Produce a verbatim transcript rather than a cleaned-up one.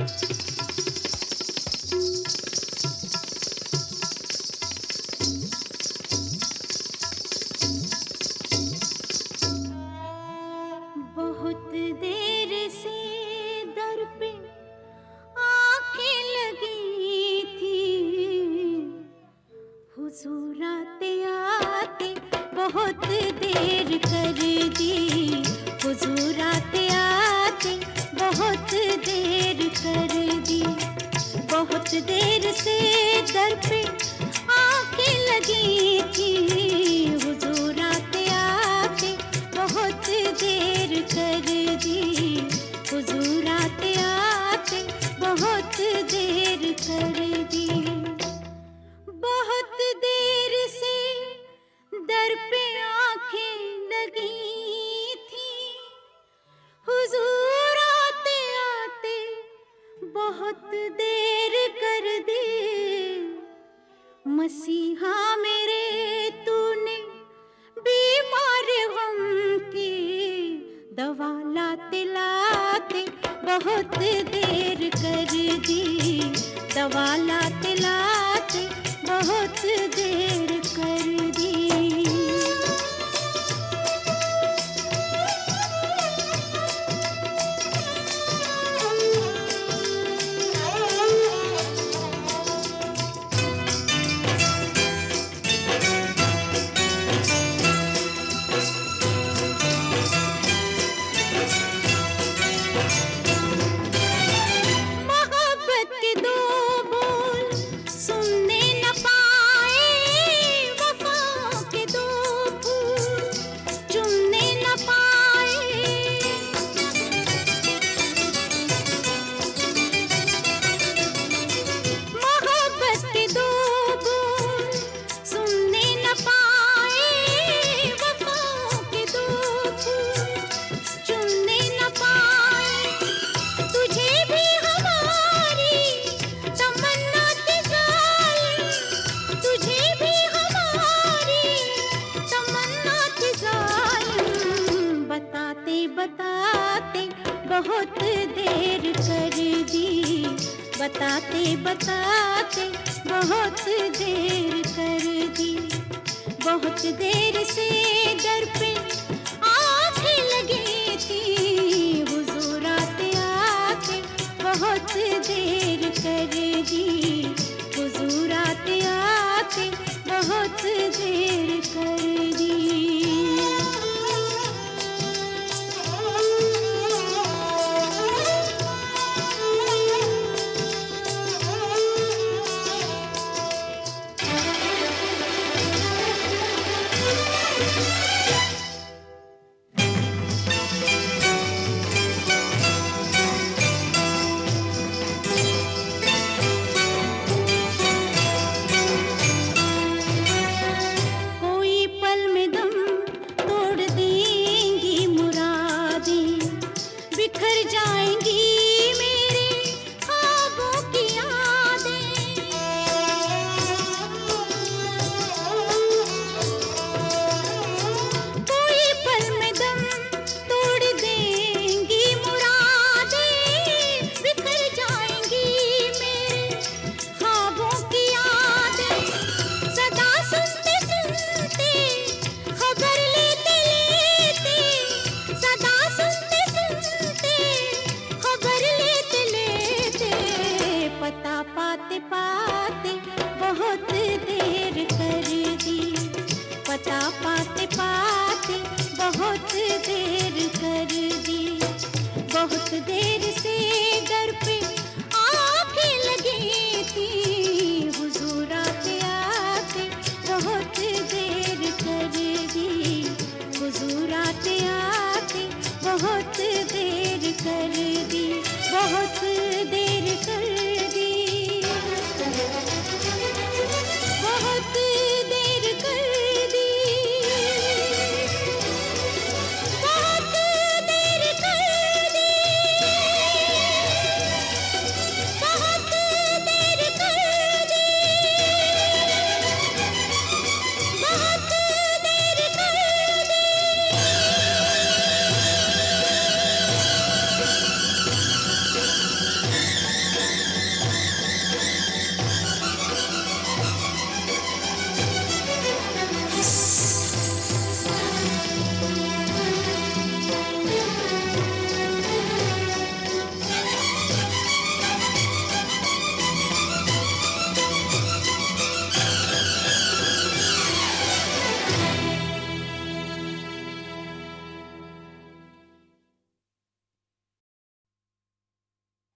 बहुत देर से दर पे आंखें लगी थी, हुजूर आते आते बहुत देर कर दी, हुजूर आते आते बहुत देर कर दी। बहुत देर से दर पे आंखें लगी थी, हुजूर आते आते बहुत देर कर दी, हुजूर आते आते बहुत देर कर दी। बहुत देर से दर पे आंखें लगी थी, हुजूर आते आते बहुत देर कर दी। मसीहा मेरे तूने बीमार गम की दवा लाते लाते बहुत देर कर दी, दवा लाते लाते बहुत देर कर दी। बताते बहुत देर कर दी, बताते बताते बहुत देर कर दी। बहुत देर से दर पे आंखें लगी थी, हुजूर आते आते बहुत देर कर दी, हुजूर आते आते बहुत देर कर दी। पता पाते पाते बहुत देर कर दी। बहुत देर से दर पे आंखें लगी थी,